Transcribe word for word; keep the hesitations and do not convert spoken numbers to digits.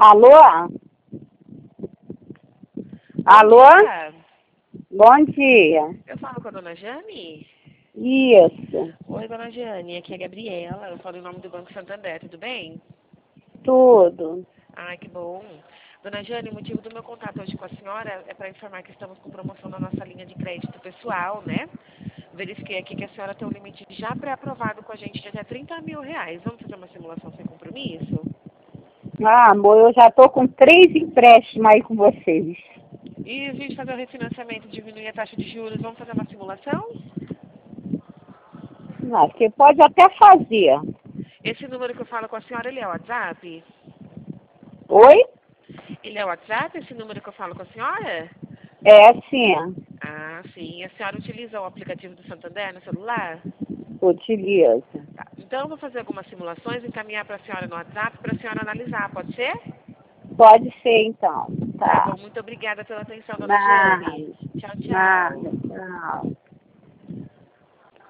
Alô? Alô? dia. Bom dia. Eu falo com a dona Jane? Isso. Oi, dona Jane, aqui é a Gabriela. Eu falo em nome do Banco Santander, tudo bem? Tudo. Ai, que bom. Dona Jane, o motivo do meu contato hoje com a senhora é para informar que estamos com promoção na nossa linha de crédito pessoal, né? Verifiquei aqui que a senhora tem um limite já pré-aprovado com a gente de até trinta mil reais. Vamos fazer uma simulação sem compromisso? Ah, amor, eu já tô com três empréstimos aí com vocês. E a gente fazer o refinanciamento e diminuir a taxa de juros, vamos fazer uma simulação? Não, você pode até fazer. Esse número que eu falo com a senhora, ele é o WhatsApp? Oi? Ele é o WhatsApp, esse número que eu falo com a senhora? É sim, Ah, sim. A senhora utiliza o aplicativo do Santander no celular? utiliza. Tá. Então, eu vou fazer algumas simulações, encaminhar para a senhora no WhatsApp para a senhora analisar, pode ser? Pode ser então, Tá tá. bom. Muito obrigada pela atenção, dona Nada, Jane. Tchau, nada, tchau. tchau.